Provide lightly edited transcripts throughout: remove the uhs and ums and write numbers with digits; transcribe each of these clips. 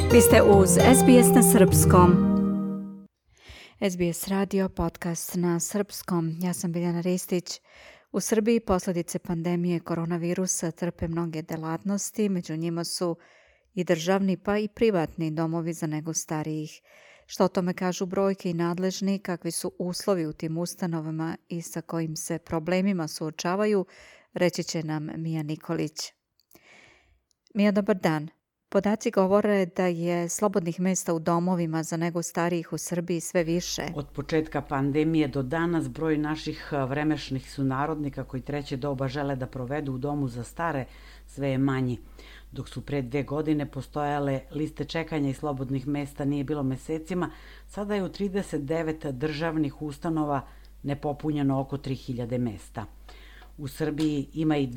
Vi ste uz SBS na srpskom. SBS radio, podcast na srpskom. Ja sam Biljana Ristić. U Srbiji posljedice pandemije koronavirusa trpe mnoge delatnosti, među njima su i državni pa i privatni domovi za negu starijih. Što o tome kažu brojke i nadležni, kakvi su uslovi u tim ustanovama i sa kojim se problemima suočavaju, reći će nam Mija Nikolić. Mija, dobar dan. Podaci govore da je slobodnih mjesta u domovima za negu starijih u Srbiji sve više. Od početka pandemije do danas broj naših vremešnih sunarodnika koji treće doba žele da provedu u domu za stare sve je manji. Dok su pre 2 godine postojale liste čekanja i slobodnih mjesta nije bilo mesecima, sada je u 39 državnih ustanova nepopunjeno oko 3000 mjesta. U Srbiji ima i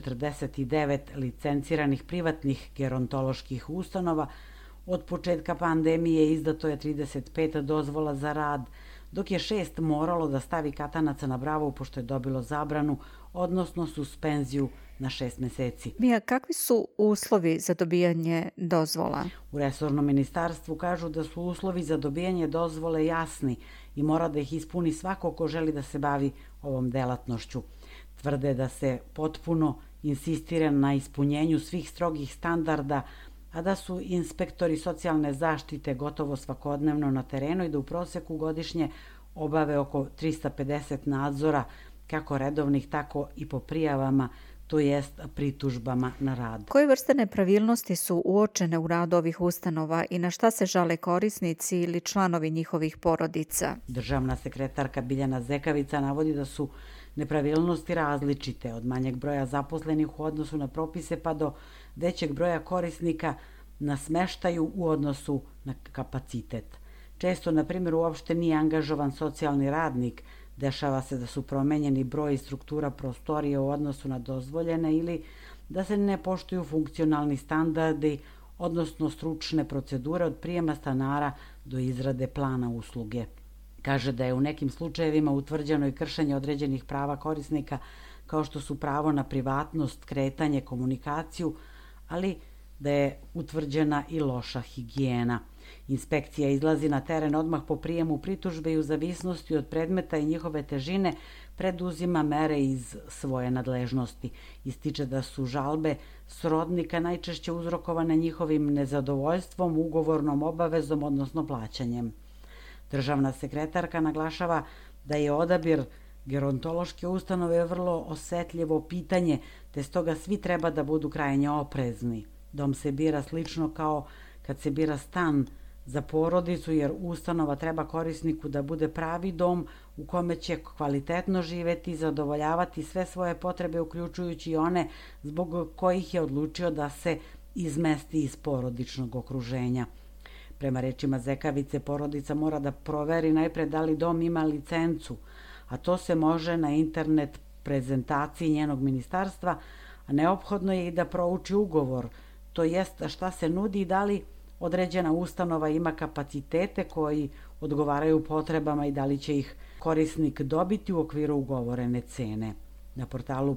249 licenciranih privatnih gerontoloških ustanova. Od početka pandemije izdato je 35 dozvola za rad, dok je 6 moralo da stavi katanaca na bravu pošto je dobilo zabranu, odnosno suspenziju na 6 meseci. Mija, kakvi su uslovi za dobijanje dozvola? U resornom ministarstvu kažu da su uslovi za dobijanje dozvole jasni i mora da ih ispuni svako ko želi da se bavi ovom delatnošću. Tvrde da se potpuno insistira na ispunjenju svih strogih standarda, a da su inspektori socijalne zaštite gotovo svakodnevno na terenu i da u proseku godišnje obave oko 350 nadzora, kako redovnih, tako i po prijavama, to jest pritužbama na rad. Koje vrste nepravilnosti su uočene u radu ovih ustanova i na šta se žale korisnici ili članovi njihovih porodica? Državna sekretarka Biljana Zekavica navodi da su nepravilnosti različite, od manjeg broja zaposlenih u odnosu na propise pa do većeg broja korisnika na smeštaju u odnosu na kapacitet. Često, na primjer, uopšte nije angažovan socijalni radnik, dešava se da su promenjeni broj i struktura prostorije u odnosu na dozvoljene ili da se ne poštuju funkcionalni standardi, odnosno stručne procedure od prijema stanara do izrade plana usluge. Kaže da je u nekim slučajevima utvrđeno i kršenje određenih prava korisnika, kao što su pravo na privatnost, kretanje, komunikaciju, ali da je utvrđena i loša higijena. Inspekcija izlazi na teren odmah po prijemu pritužbe i u zavisnosti od predmeta i njihove težine preduzima mere iz svoje nadležnosti. Ističe da su žalbe srodnika najčešće uzrokovane njihovim nezadovoljstvom, ugovornom obavezom, odnosno plaćanjem. Državna sekretarka naglašava da je odabir gerontološke ustanove vrlo osetljivo pitanje, te stoga svi treba da budu krajnje oprezni. Dom se bira slično kao kad se bira stan za porodicu, jer ustanova treba korisniku da bude pravi dom u kome će kvalitetno živeti i zadovoljavati sve svoje potrebe, uključujući i one zbog kojih je odlučio da se izmesti iz porodičnog okruženja. Prema rečima Zekavice, porodica mora da proveri najpre da li dom ima licencu, a to se može na internet prezentaciji njenog ministarstva, a neophodno je i da prouči ugovor, to jest šta se nudi i da li određena ustanova ima kapacitete koji odgovaraju potrebama i da li će ih korisnik dobiti u okviru ugovorene cene. Na portalu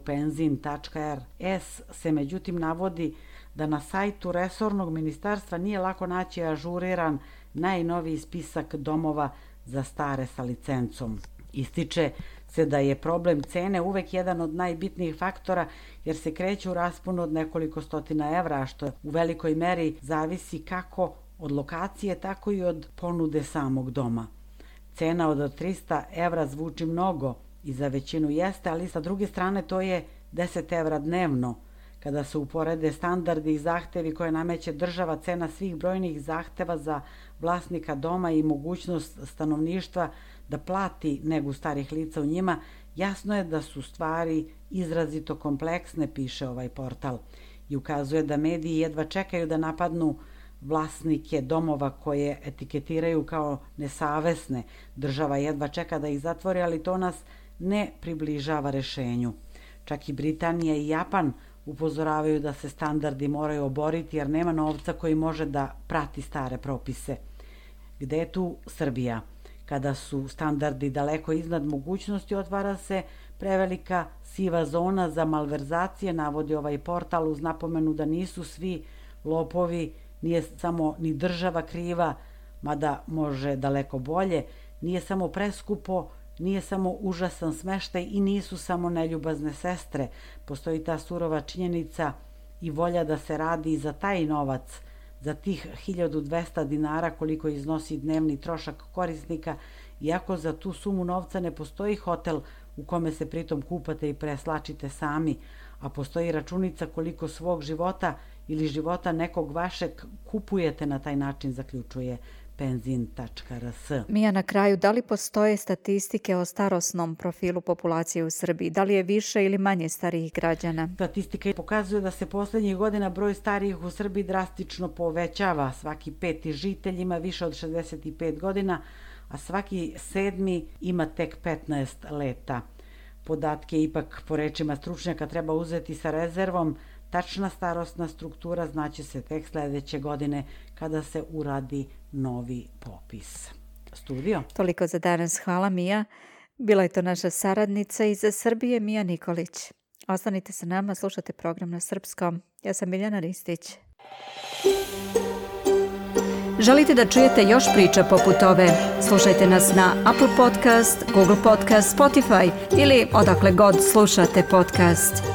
penzin.rs se međutim navodi da na sajtu resornog ministarstva nije lako naći ažuriran najnoviji spisak domova za stare sa licencom. Ističe se da je problem cene uvek jedan od najbitnijih faktora jer se kreće u rasponu od nekoliko stotina evra, što u velikoj meri zavisi kako od lokacije, tako i od ponude samog doma. Cena od 300 evra zvuči mnogo i za većinu jeste, ali sa druge strane to je 10 evra dnevno. Kada se uporede standardi i zahtevi koje nameće država, cena svih brojnih zahteva za vlasnika doma i mogućnost stanovništva da plati negu starih lica u njima, jasno je da su stvari izrazito kompleksne, piše ovaj portal, i ukazuje da mediji jedva čekaju da napadnu vlasnike domova koje etiketiraju kao nesavesne. Država jedva čeka da ih zatvori, ali to nas ne približava rešenju. Čak i Britanija i Japan upozoravaju da se standardi moraju oboriti jer nema novca koji može da prati stare propise. Gde je tu Srbija? Kada su standardi daleko iznad mogućnosti, otvara se prevelika siva zona za malverzacije, navodi ovaj portal uz napomenu da nisu svi lopovi nije samo ni država kriva, mada može daleko bolje, nije samo preskupo, nije samo užasan smeštaj i nisu samo neljubazne sestre. Postoji ta surova činjenica i volja da se radi i za taj novac, za tih 1200 dinara koliko iznosi dnevni trošak korisnika, iako za tu sumu novca ne postoji hotel u kome se pritom kupate i preslačite sami, a postoji računica koliko svog života ili života nekog vašeg kupujete na taj način, zaključuje Penzin.rs. Mija, na kraju, da li postoje statistike o starosnom profilu populacije u Srbiji? Da li je više ili manje starijih građana? Statistika pokazuje da se poslednjih godina broj starijih u Srbiji drastično povećava. Svaki 5. žitelj ima više od 65 godina, a svaki 7. ima tek 15 leta. Podatke ipak, po rečima stručnjaka, treba uzeti sa rezervom. Tačna starosna struktura znaće se tek sledeće godine kada se uradi novi popis. Studio. Toliko za danas. Hvala, Mija. Bila je to naša saradnica iz Srbije, Mija Nikolić. Ostanite sa nama, slušate program na srpskom. Ja sam Biljana Ristić. Želite da čujete još priča poput ove? Slušajte nas na Apple Podcast, Google Podcast, Spotify ili odakle god slušate podcast.